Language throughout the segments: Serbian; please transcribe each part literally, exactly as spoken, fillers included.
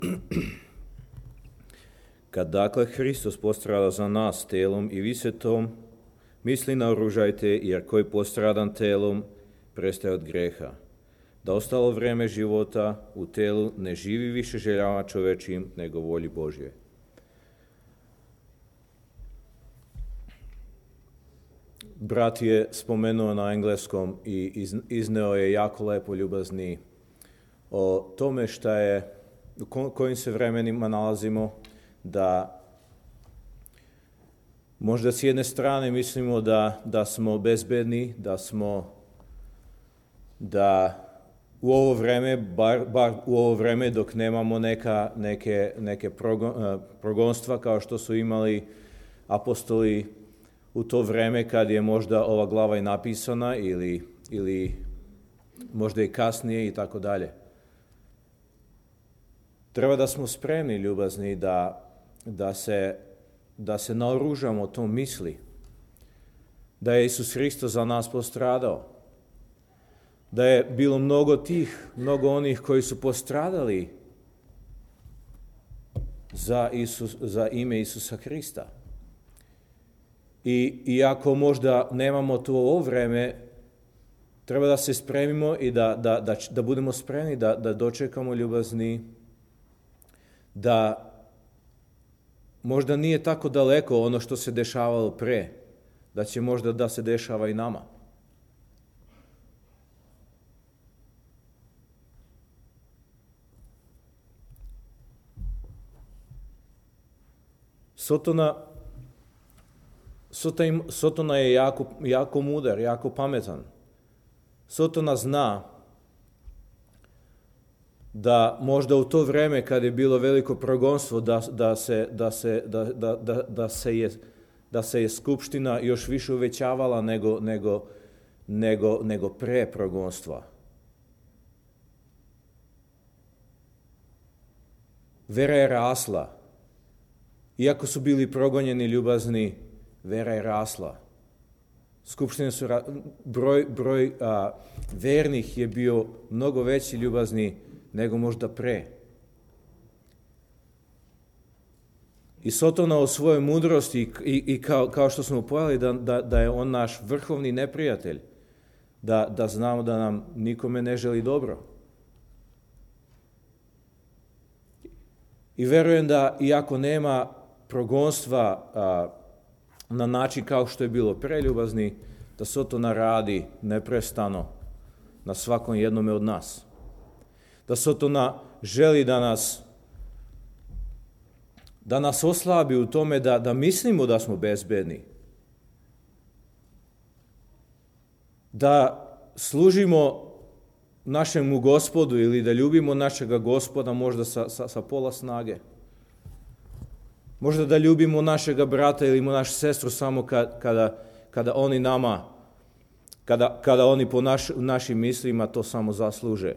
Kad dakle Hristos postrada za nas telom i visetom, misli naoružajte, jer koji postradan telom prestaje od greha, da ostalo vreme života u telu ne živi više željama čovečim, nego volji Božje. Brat je spomenuo na engleskom i izneo je jako lepo, ljubazni, o tome šta je, u kojim se vremenima nalazimo, da možda s jedne strane mislimo da, da smo bezbedni, da smo, da u ovo vreme, bar, bar u ovo vreme dok nemamo neka, neke, neke progon, progonstva kao što su imali apostoli u to vreme kad je možda ova glava i napisana ili, ili možda i kasnije i tako dalje. Treba da smo spremni, ljubazni, da, da, se, da se naoružamo tom misli, da je Isus Hristos za nas postradao, da je bilo mnogo tih, mnogo onih koji su postradali za, Isus, za ime Isusa Hrista. I iako možda nemamo to ovo vreme, treba da se spremimo i da, da, da, da budemo spremni, da, da dočekamo, ljubazni, da možda nije tako daleko ono što se dešavalo pre, da će možda da se dešava i nama. Sotona, Sotona je jako, jako mudar, jako pametan. Sotona zna da možda u to vreme kad je bilo veliko progonstvo, da, da, se, da, se, da, da, da, da, se je, da se je skupština još više uvećavala nego, nego, nego, nego pre progonstva. Vera je rasla. Iako su bili progonjeni, ljubazni, vera je rasla. Skupštine su, broj, broj a, vernih je bio mnogo veći, ljubazni, nego možda pre. I Sotona u svojoj mudrosti i, i kao, kao što smo pojeli da, da, da je on naš vrhovni neprijatelj, da, da znamo da nam nikome ne želi dobro. I verujem da iako nema progonstva a, na način kao što je bilo pre, ljubazni, da Sotona radi neprestano na svakom jednome od nas. Da Sotona želi da nas, da nas oslabi u tome da, da mislimo da smo bezbedni. Da služimo našemu Gospodu ili da ljubimo našega Gospoda možda sa, sa, sa pola snage. Možda da ljubimo našega brata ili našu sestru samo kad, kada, kada oni nama, kada, kada oni po naš, našim mislima to samo zasluže.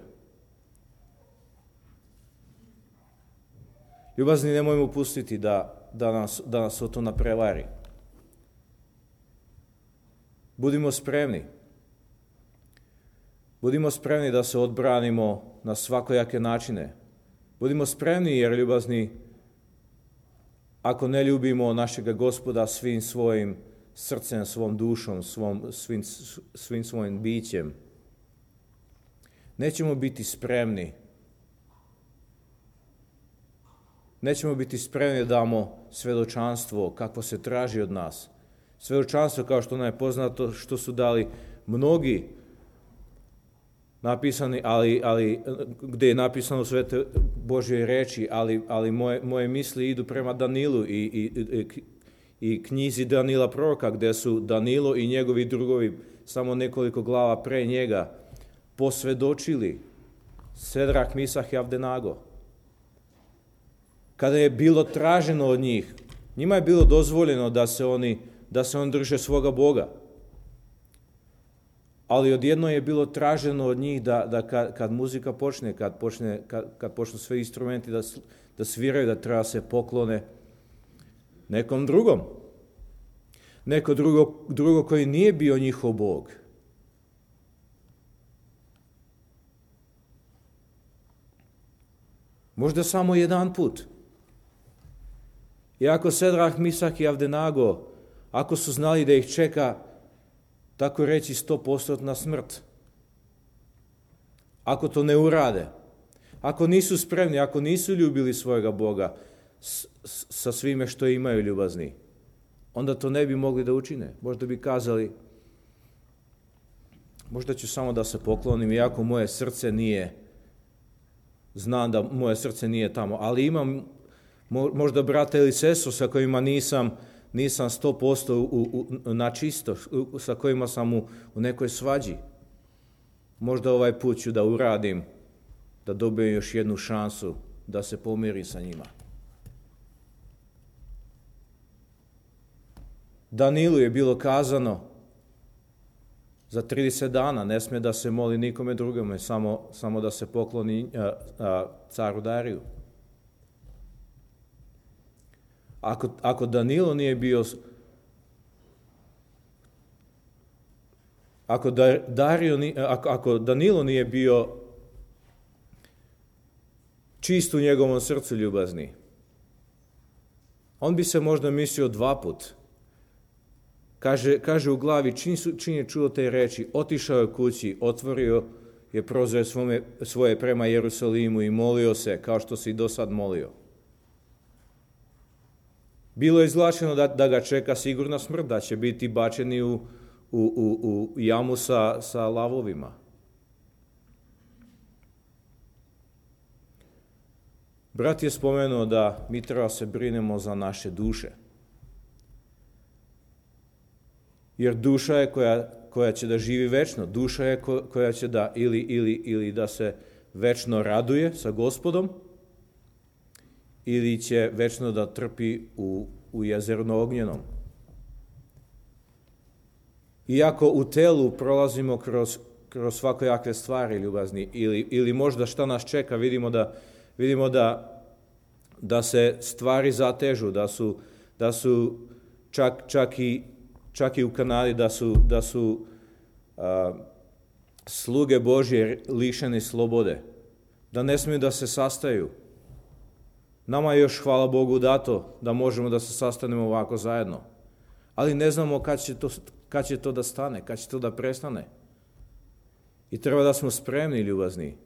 Ljubazni, nemojmo pustiti da, da, nas, da nas o to naprevari. Budimo spremni. Budimo spremni da se odbranimo na svakojake načine. Budimo spremni jer, ljubazni, ako ne ljubimo našega Gospoda svim svojim srcem, svom dušom, svom, svim, svim svojim bićem, nećemo biti spremni. Nećemo biti spremni da damo svedočanstvo kakvo se traži od nas. Svedočanstvo kao što nam je poznato, što su dali mnogi napisani, ali, ali gdje je napisano u Svete Božje reči, ali, ali moje, moje misli idu prema Danilu i, i, i, i knjizi Danila proroka, gdje su Danilo i njegovi drugovi, samo nekoliko glava pre njega, posvedočili Sedrak, Misah i Avdenago. Kada je bilo traženo od njih, njima je bilo dozvoljeno da se oni, da se oni drže svoga Boga. Ali odjedno je bilo traženo od njih da, da kad, kad muzika počne, kad, počne, kad, kad počnu sve instrumenti da, da sviraju, da treba se poklone nekom drugom. Neko drugo, drugo koji nije bio njihov Bog. Možda samo jedan put. I ako Sedrah, Misak i Avdenago, ako su znali da ih čeka, tako reći, stopostotna smrt, ako to ne urade, ako nisu spremni, ako nisu ljubili svojega Boga s, s, sa svime što imaju ljubazni, onda to ne bi mogli da učine. Možda bi kazali, možda ću samo da se poklonim, iako moje srce nije, znam da moje srce nije tamo, ali imam možda brata ili sestru sa kojima nisam nisam sto posto u, u, na čisto, u, sa kojima sam u, u nekoj svađi. Možda ovaj put ću da uradim, da dobijem još jednu šansu da se pomirim sa njima. Danilu je bilo kazano za trideset dana ne smije da se moli nikome drugome, samo, samo da se pokloni a, a, caru Dariju. Ako, ako Danilo nije bio ako, Dario, ako, ako Danilo nije bio čist u njegovom srcu ljubazni, on bi se možda mislio dva put. Kaže, kaže u glavi, čim, su, čim je čuo te reči, otišao je kući, otvorio je prozore svome, svoje prema Jerusalimu i molio se kao što se i do sad molio. Bilo je izglašeno da, da ga čeka sigurna smrt, da će biti bačeni u, u, u, u jamu sa, sa lavovima. Brat je spomenuo da mi treba se brinemo za naše duše. Jer duša je koja, koja će da živi večno. Duša je ko, koja će da ili, ili, ili da se večno raduje sa Gospodom, ili će večno da trpi u, u jezerno ognjenom. Iako u telu prolazimo kroz, kroz svakojakve stvari ljubazni, ili, ili možda šta nas čeka, vidimo da, vidimo da, da se stvari zatežu, da su, da su čak, čak, i, čak i u Kanadi, da su, da su a, sluge Božje lišene slobode, da ne smiju da se sastaju. Nama je još, hvala Bogu, dato da možemo da se sastanemo ovako zajedno. Ali ne znamo kad će to, kad će to da stane, kad će to da prestane. I treba da smo spremni, ljubazni.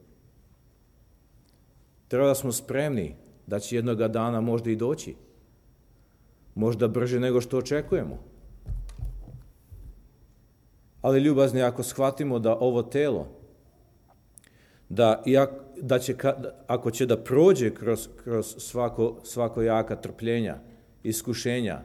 Treba da smo spremni da će jednoga dana možda i doći. Možda brže nego što očekujemo. Ali, ljubazni, ako shvatimo da ovo telo, da, da će, ako će da prođe kroz, kroz svako, svako jaka trpljenja, iskušenja,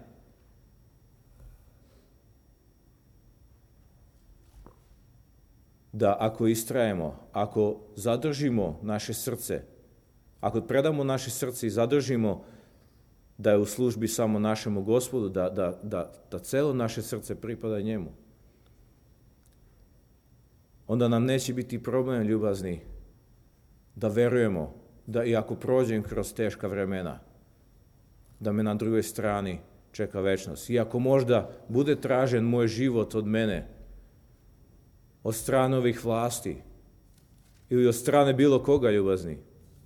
da ako istrajemo, ako zadržimo naše srce, ako predamo naše srce i zadržimo da je u službi samo našemu Gospodu, da, da, da, da celo naše srce pripada njemu, onda nam neće biti problem, ljubazni, da verujemo da i ako prođem kroz teška vremena, da me na drugoj strani čeka večnost. I ako možda bude tražen moj život od mene, od strane ovih vlasti ili od strane bilo koga, ljubazni,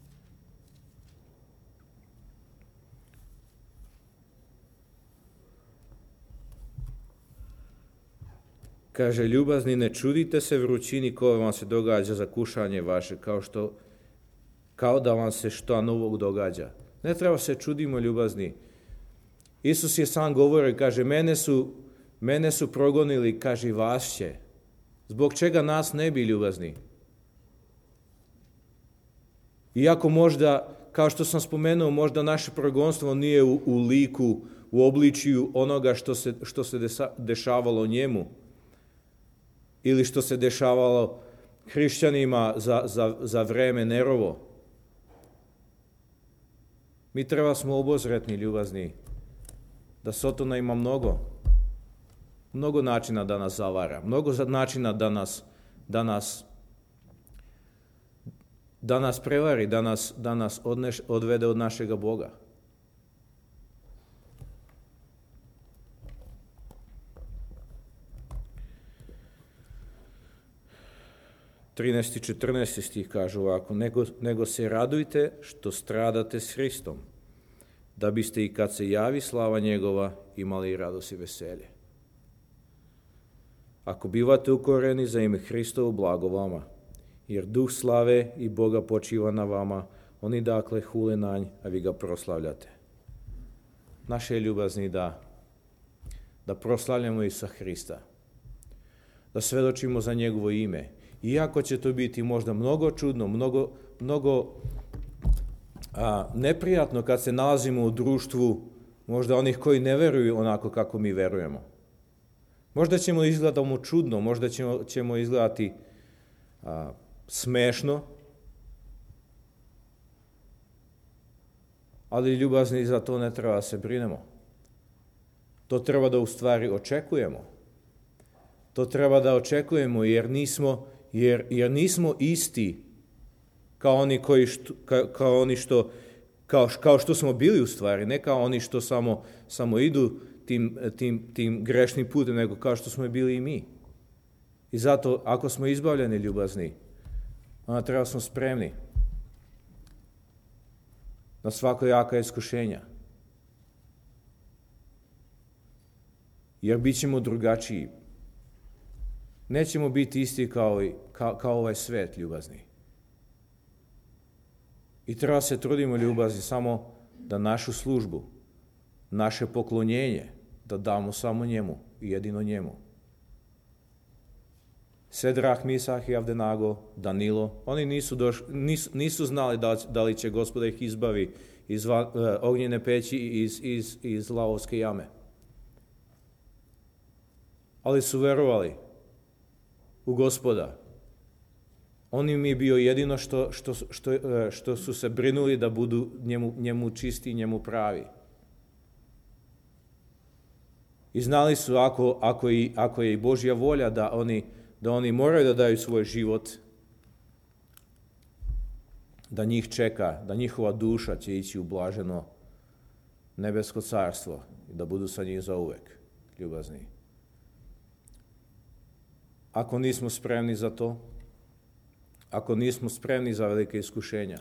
kaže, ljubazni, ne čudite se vrućini koja vam se događa za kušanje vaše, kao što kao da vam se što novog događa. Ne treba se čudimo, ljubazni. Isus je sam govorio, kaže, mene su, mene su progonili, kaže, vas će. Zbog čega nas ne bi, ljubazni? Iako možda, kao što sam spomenuo, možda naše progonstvo nije u, u liku, u obličiju onoga što se, što se dešavalo njemu, ili što se dešavalo hrišćanima za, za, za vreme Nerovo. Mi treba smo obozretni, ljubazni, da Sotona ima mnogo, mnogo načina da nas zavara, mnogo načina da nas, da nas, da nas prevari, da nas, da nas odneš, odvede od našega Boga. trinaesti i četrnaesti stih kažu ovako, nego, nego se radujte što stradate s Hristom, da biste i kad se javi slava njegova imali radost i veselje. Ako bivate ukoreni za ime Hristovo, blago vama, jer duh slave i Boga počiva na vama, oni dakle hule na nj, a vi ga proslavljate. Naše je ljubazni da, da proslavljamo Isusa Hrista, da svedočimo za njegovo ime. Iako će to biti možda mnogo čudno, mnogo, mnogo a, neprijatno kad se nalazimo u društvu možda onih koji ne veruju onako kako mi verujemo. Možda ćemo izgledati čudno, možda ćemo, ćemo izgledati a, smešno, ali ljubazni za to ne treba da se brinemo. To treba da u stvari očekujemo. To treba da očekujemo jer nismo, jer, jer nismo isti kao oni, koji što, kao, kao oni što kao, kao što smo bili u stvari, ne kao oni što samo, samo idu tim, tim, tim grešnim putem, nego kao što smo bili i mi. I zato ako smo izbavljeni ljubazni, onda treba smo spremni na svako jaka iskušenja. Jer bit ćemo drugačiji. Nećemo biti isti kao, kao, kao ovaj svet ljubazni. I treba se trudimo ljubazni samo da našu službu, naše poklonjenje, da damo samo njemu i jedino njemu. Sedrah, Misah i Avdenago, Danilo, oni nisu, doš, nisu, nisu znali da, da li će Gospod ih izbavi iz uh, ognjene peći i iz, iz, iz lavovske jame. Ali su verovali u Gospoda. On im je bio jedino što, što, što, što su se brinuli da budu njemu, njemu čisti i njemu pravi. I znali su ako, ako, i, ako je i Božja volja da oni, da oni moraju da daju svoj život, da njih čeka, da njihova duša će ići u blaženo nebesko carstvo i da budu sa njih zauvek ljubazni. Ako nismo spremni za to, ako nismo spremni za velike iskušenja,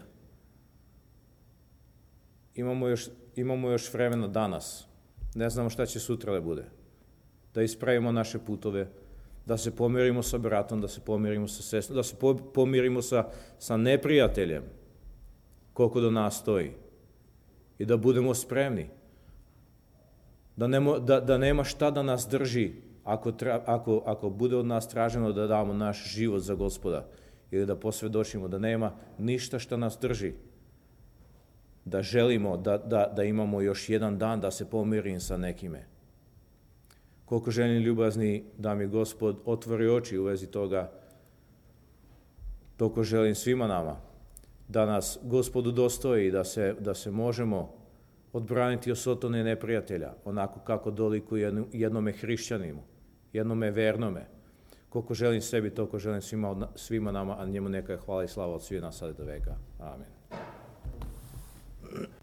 imamo još, imamo još vremena danas. Ne znamo šta će sutra da bude. Da ispravimo naše putove, da se pomirimo sa bratom, da se pomirimo sa sestrom, da se pomirimo sa, sa neprijateljem, koliko do nas stoji. I da budemo spremni. Da, nemo, da, da nema šta da nas drži ako, tra, ako, ako bude od nas traženo da damo naš život za Gospoda ili da posvjedočimo da nema ništa što nas drži. Da želimo da, da, da imamo još jedan dan da se pomirim sa nekime. Koliko želim ljubazni da mi Gospod otvori oči u vezi toga, toliko želim svima nama da nas Gospodu dostoji, da se, da se možemo odbraniti od sotone neprijatelja, onako kako dolikuje jednome hrišćaninu, jednome vernome. Koliko želim sebi, toliko želim svima, svima nama, a njemu neka je hvala i slava od svih nas sada do veka. Amen.